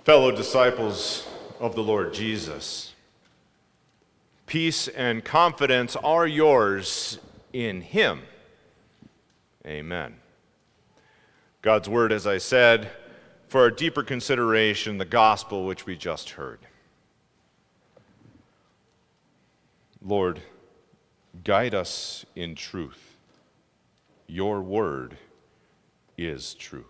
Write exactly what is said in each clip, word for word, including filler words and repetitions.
Fellow disciples of the Lord Jesus, peace and confidence are yours in Him. Amen. God's word, as I said, for our deeper consideration, the gospel which we just heard. Lord, guide us in truth. Your word is truth.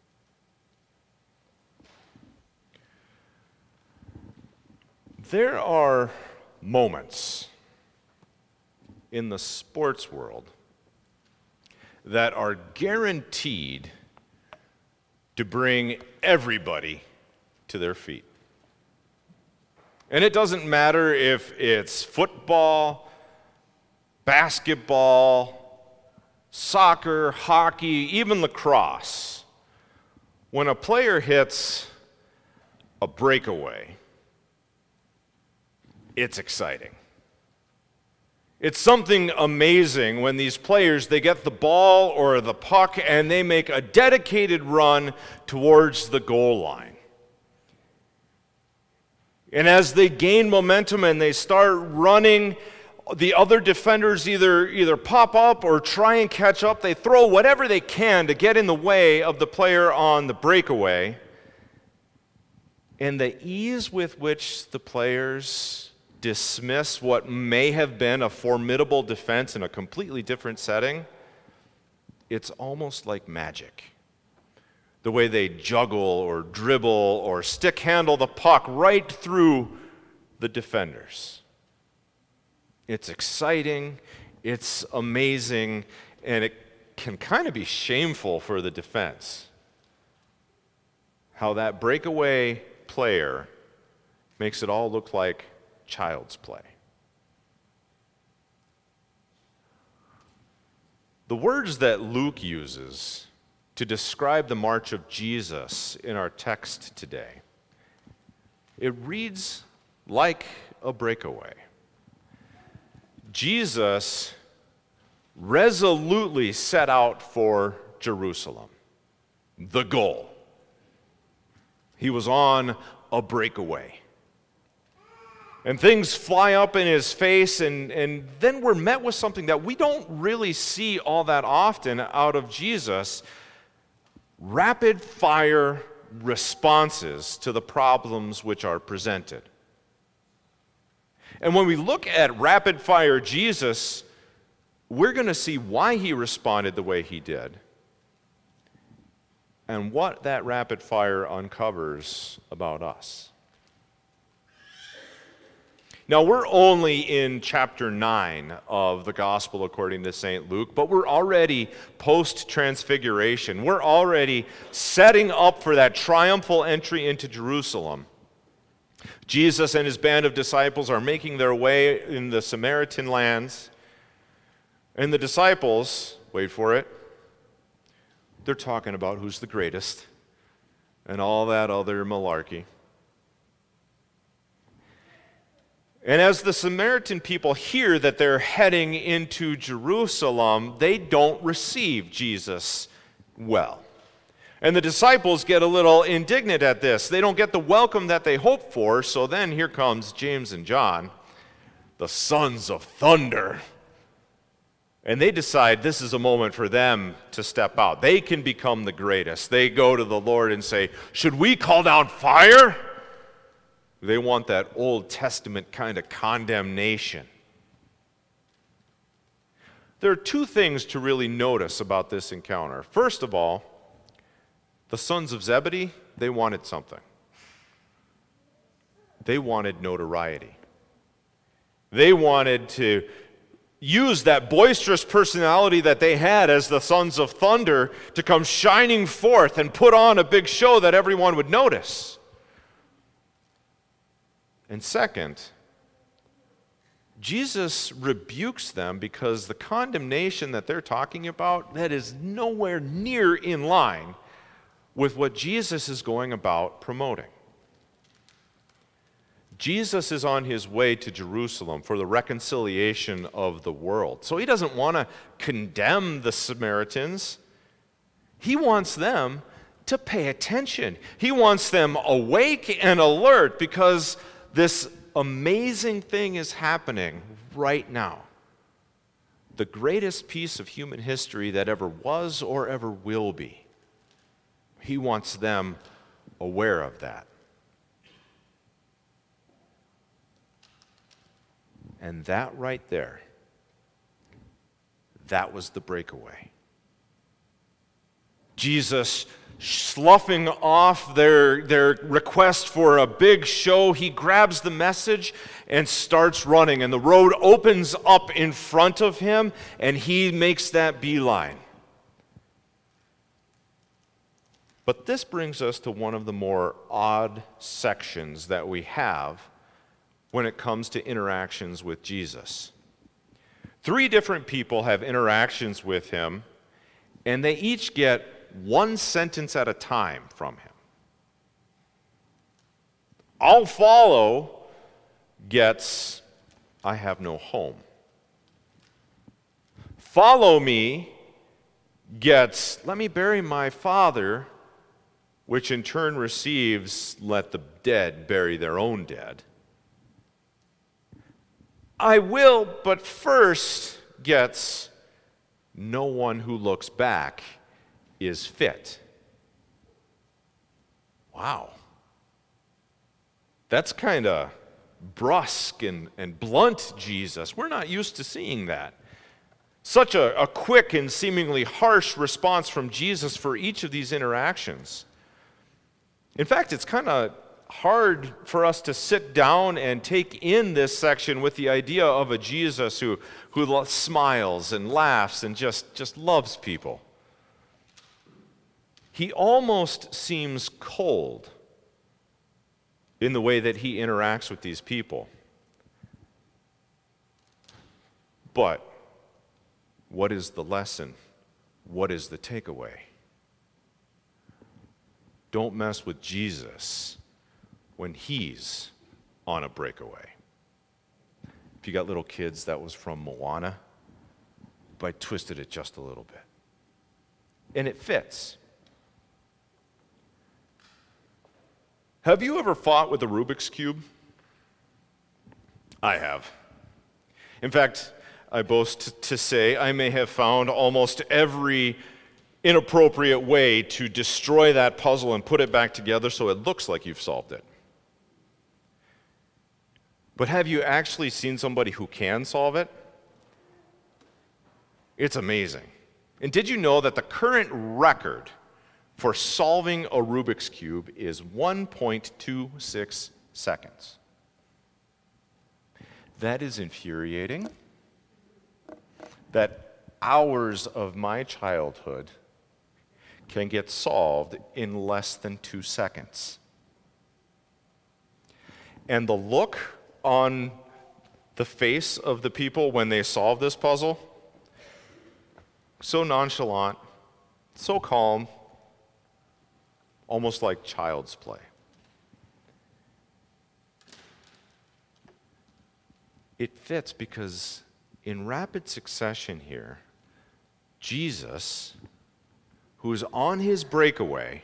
There are moments in the sports world that are guaranteed to bring everybody to their feet. And it doesn't matter if it's football, basketball, soccer, hockey, even lacrosse. When a player hits a breakaway, it's exciting. It's something amazing when these players, they get the ball or the puck and they make a dedicated run towards the goal line. And as they gain momentum and they start running, the other defenders either, either pop up or try and catch up. They throw whatever they can to get in the way of the player on the breakaway. And the ease with which the players dismiss what may have been a formidable defense in a completely different setting, it's almost like magic. The way they juggle or dribble or stick handle the puck right through the defenders. It's exciting, it's amazing, and it can kind of be shameful for the defense. How that breakaway player makes it all look like child's play. The words that Luke uses to describe the march of Jesus in our text today, it reads like a breakaway. Jesus resolutely set out for Jerusalem, the goal. He was on a breakaway. And things fly up in his face, and, and then we're met with something that we don't really see all that often out of Jesus: rapid-fire responses to the problems which are presented. And when we look at rapid-fire Jesus, we're going to see why he responded the way he did and what that rapid-fire uncovers about us. Now, we're only in chapter nine of the Gospel according to Saint Luke, but we're already post-transfiguration. We're already setting up for that triumphal entry into Jerusalem. Jesus and his band of disciples are making their way in the Samaritan lands, and the disciples, wait for it, they're talking about who's the greatest and all that other malarkey. And as the Samaritan people hear that they're heading into Jerusalem, they don't receive Jesus well. And the disciples get a little indignant at this. They don't get the welcome that they hoped for, so then here comes James and John, the sons of thunder. And they decide this is a moment for them to step out. They can become the greatest. They go to the Lord and say, "Should we call down fire?" They want that Old Testament kind of condemnation. There are two things to really notice about this encounter. First of all, the sons of Zebedee, they wanted something. They wanted notoriety. They wanted to use that boisterous personality that they had as the sons of thunder to come shining forth and put on a big show that everyone would notice. And second, Jesus rebukes them because the condemnation that they're talking about, that is nowhere near in line with what Jesus is going about promoting. Jesus is on his way to Jerusalem for the reconciliation of the world. So he doesn't want to condemn the Samaritans. He wants them to pay attention. He wants them awake and alert because this amazing thing is happening right now. The greatest piece of human history that ever was or ever will be. He wants them aware of that. And that right there, that was the breakaway. Jesus sloughing off their, their request for a big show, he grabs the message and starts running. And the road opens up in front of him, and he makes that beeline. But this brings us to one of the more odd sections that we have when it comes to interactions with Jesus. Three different people have interactions with him, and they each get one sentence at a time from him. I'll follow gets, I have no home. Follow me gets, let me bury my father, which in turn receives, let the dead bury their own dead. I will, but first gets, no one who looks back is fit. Wow. That's kind of brusque and, and blunt, Jesus. We're not used to seeing that. Such a, a quick and seemingly harsh response from Jesus for each of these interactions. In fact, it's kind of hard for us to sit down and take in this section with the idea of a Jesus who, who smiles and laughs and just, just loves people. He almost seems cold in the way that he interacts with these people. But what is the lesson? What is the takeaway? Don't mess with Jesus when he's on a breakaway. If you got little kids, that was from Moana, but I twisted it just a little bit. And it fits. Have you ever fought with a Rubik's Cube? I have. In fact, I boast to say I may have found almost every inappropriate way to destroy that puzzle and put it back together so it looks like you've solved it. But have you actually seen somebody who can solve it? It's amazing. And did you know that the current record for solving a Rubik's Cube is one point two six seconds? That is infuriating. That hours of my childhood can get solved in less than two seconds. And the look on the face of the people when they solve this puzzle, so nonchalant, so calm, almost like child's play. It fits because in rapid succession here, Jesus, who is on his breakaway,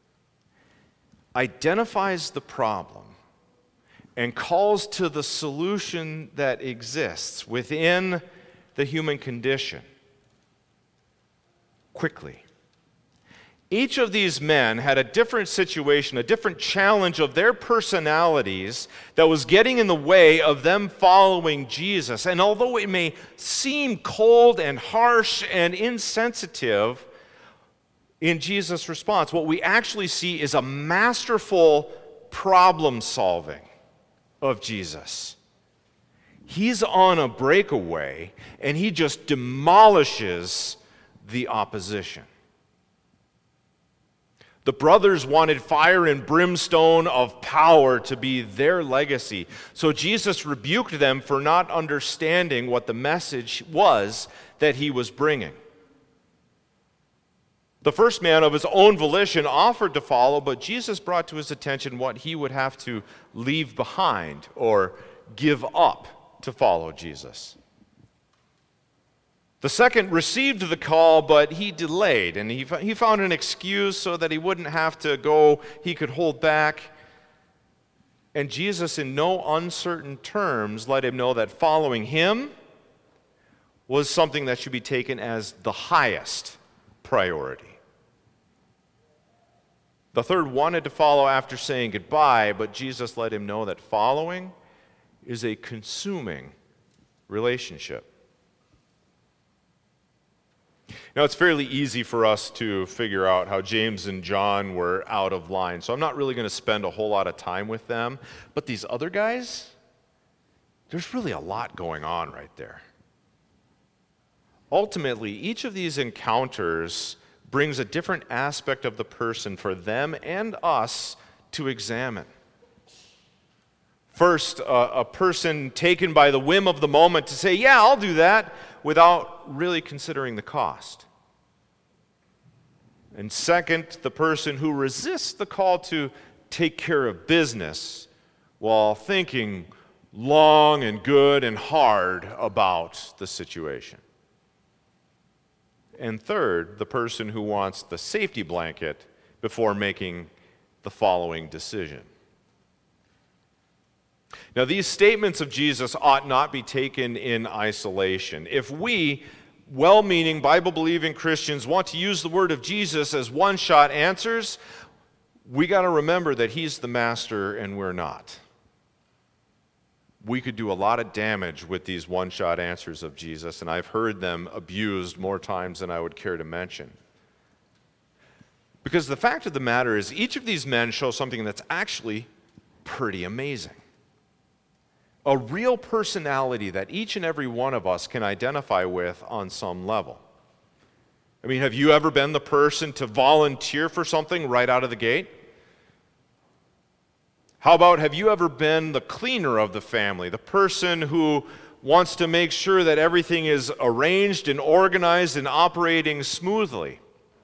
identifies the problem and calls to the solution that exists within the human condition quickly. Each of these men had a different situation, a different challenge of their personalities that was getting in the way of them following Jesus. And although it may seem cold and harsh and insensitive in Jesus' response, what we actually see is a masterful problem solving of Jesus. He's on a breakaway and he just demolishes the opposition. The brothers wanted fire and brimstone of power to be their legacy. So Jesus rebuked them for not understanding what the message was that he was bringing. The first man of his own volition offered to follow, but Jesus brought to his attention what he would have to leave behind or give up to follow Jesus. The second received the call, but he delayed, and he, he found an excuse so that he wouldn't have to go, he could hold back. And Jesus, in no uncertain terms, let him know that following him was something that should be taken as the highest priority. The third wanted to follow after saying goodbye, but Jesus let him know that following is a consuming relationship. Now, it's fairly easy for us to figure out how James and John were out of line, so I'm not really going to spend a whole lot of time with them. But these other guys, there's really a lot going on right there. Ultimately, each of these encounters brings a different aspect of the person for them and us to examine. First, a, a person taken by the whim of the moment to say, yeah, I'll do that, without really considering the cost. And second, the person who resists the call to take care of business while thinking long and good and hard about the situation. And third, the person who wants the safety blanket before making the following decision. Now, these statements of Jesus ought not be taken in isolation. If we, well-meaning, Bible-believing Christians, want to use the word of Jesus as one-shot answers, we got to remember that he's the master and we're not. We could do a lot of damage with these one-shot answers of Jesus, and I've heard them abused more times than I would care to mention. Because the fact of the matter is, each of these men show something that's actually pretty amazing. A real personality that each and every one of us can identify with on some level. I mean, have you ever been the person to volunteer for something right out of the gate? How about, have you ever been the cleaner of the family, the person who wants to make sure that everything is arranged and organized and operating smoothly?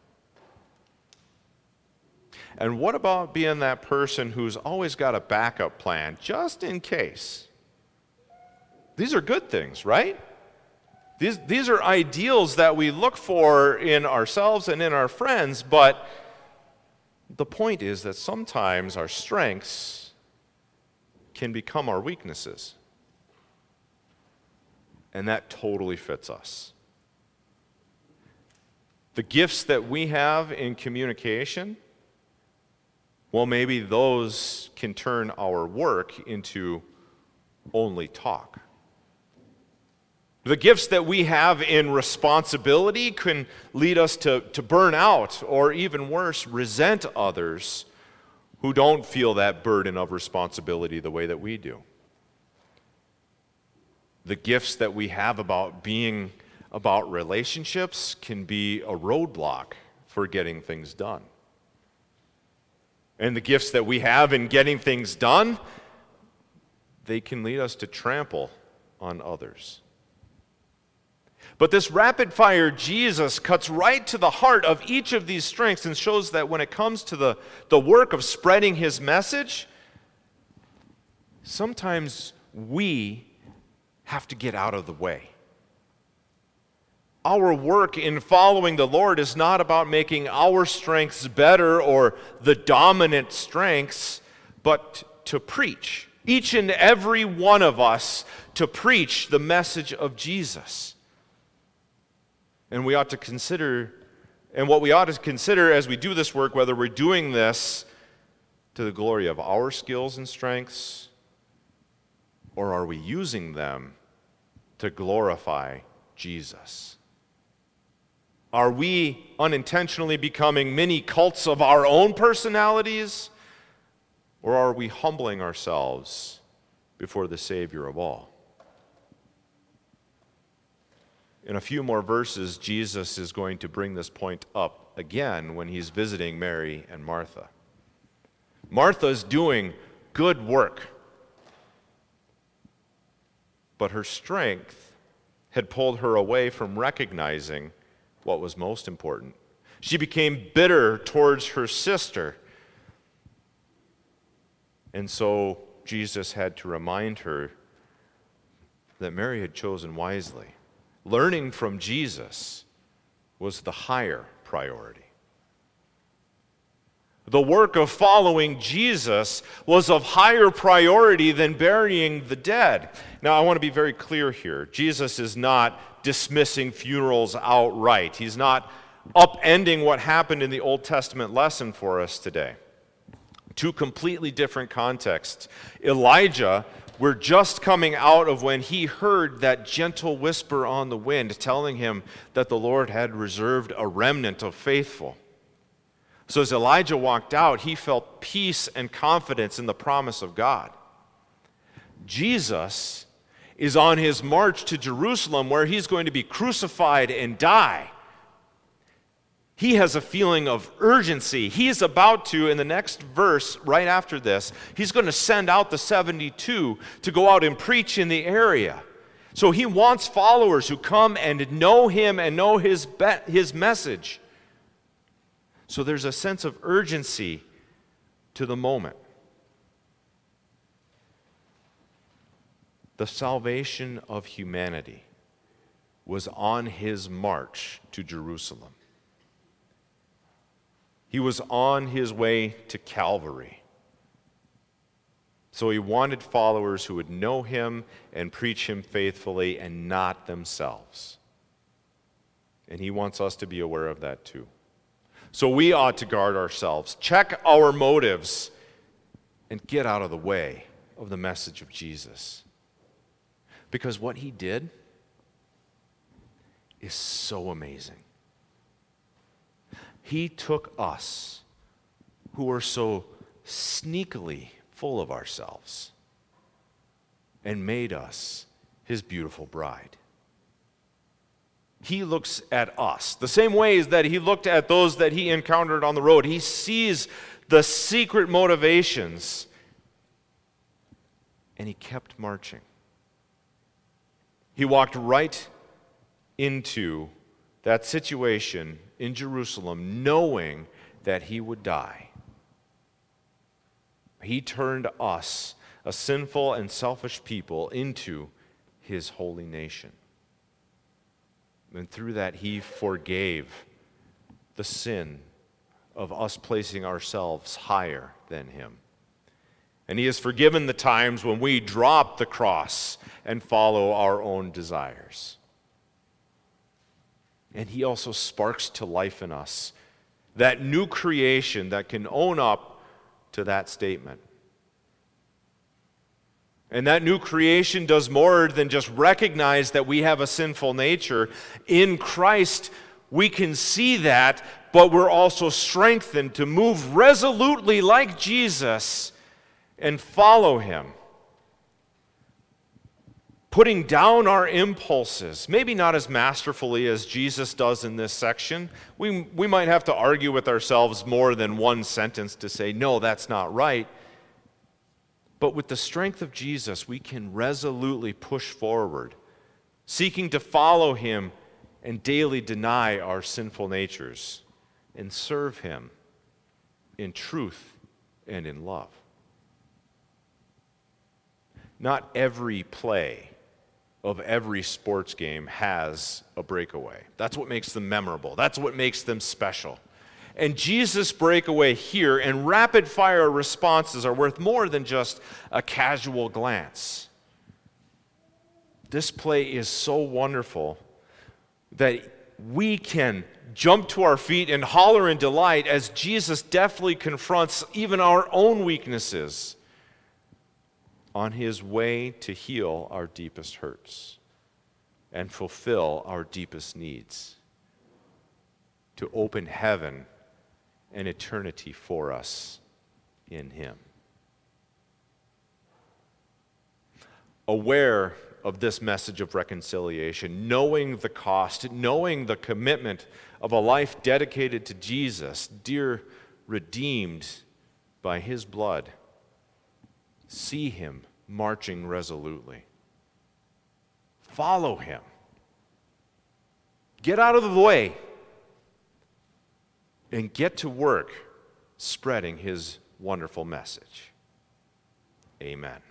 And what about being that person who's always got a backup plan, just in case? These are good things, right? These, these are ideals that we look for in ourselves and in our friends, but the point is that sometimes our strengths can become our weaknesses. And that totally fits us. The gifts that we have in communication, well, maybe those can turn our work into only talk. The gifts that we have in responsibility can lead us to, to burn out, or even worse, resent others who don't feel that burden of responsibility the way that we do. The gifts that we have about being about relationships can be a roadblock for getting things done. And the gifts that we have in getting things done, they can lead us to trample on others. But this rapid-fire Jesus cuts right to the heart of each of these strengths and shows that when it comes to the, the work of spreading his message, sometimes we have to get out of the way. Our work in following the Lord is not about making our strengths better or the dominant strengths, but to preach. Each and every one of us to preach the message of Jesus. And we ought to consider, and what we ought to consider as we do this work, whether we're doing this to the glory of our skills and strengths, or are we using them to glorify Jesus? Are we unintentionally becoming mini cults of our own personalities, or are we humbling ourselves before the Savior of all? In a few more verses, Jesus is going to bring this point up again when he's visiting Mary and Martha. Martha's doing good work, but her strength had pulled her away from recognizing what was most important. She became bitter towards her sister. And so Jesus had to remind her that Mary had chosen wisely, Learning from Jesus was the higher priority. The work of following Jesus was of higher priority than burying the dead. Now, I want to be very clear here. Jesus is not dismissing funerals outright. He's not upending what happened in the Old Testament lesson for us today. Two completely different contexts. Elijah, we're just coming out of when he heard that gentle whisper on the wind telling him that the Lord had reserved a remnant of faithful. So as Elijah walked out, he felt peace and confidence in the promise of God. Jesus is on his march to Jerusalem where he's going to be crucified and die. He has a feeling of urgency. He is about to, in the next verse right after this, he's going to send out the seventy-two to go out and preach in the area. So he wants followers who come and know him and know his, be- his message. So there's a sense of urgency to the moment. The salvation of humanity was on his march to Jerusalem. He was on his way to Calvary. So he wanted followers who would know him and preach him faithfully and not themselves. And he wants us to be aware of that too. So we ought to guard ourselves, check our motives, and get out of the way of the message of Jesus. Because what he did is so amazing. He took us, who are so sneakily full of ourselves, and made us his beautiful bride. He looks at us the same ways that he looked at those that he encountered on the road. He sees the secret motivations, and he kept marching. He walked right into that situation in Jerusalem, knowing that he would die. He turned us, a sinful and selfish people, into his holy nation. And through that, he forgave the sin of us placing ourselves higher than him. And he has forgiven the times when we drop the cross and follow our own desires. And he also sparks to life in us that new creation that can own up to that statement. And that new creation does more than just recognize that we have a sinful nature. In Christ, we can see that, but we're also strengthened to move resolutely like Jesus and follow him. Putting down our impulses, maybe not as masterfully as Jesus does in this section. We, we might have to argue with ourselves more than one sentence to say, no, that's not right. But with the strength of Jesus, we can resolutely push forward, seeking to follow him and daily deny our sinful natures and serve him in truth and in love. Not every play of every sports game has a breakaway. That's what makes them memorable. That's what makes them special. And Jesus' breakaway here and rapid-fire responses are worth more than just a casual glance. This play is so wonderful that we can jump to our feet and holler in delight as Jesus deftly confronts even our own weaknesses on his way to heal our deepest hurts and fulfill our deepest needs, to open heaven and eternity for us in him. Aware of this message of reconciliation, knowing the cost, knowing the commitment of a life dedicated to Jesus, dear, redeemed by his blood, see him marching resolutely. Follow him. Get out of the way and get to work spreading his wonderful message. Amen.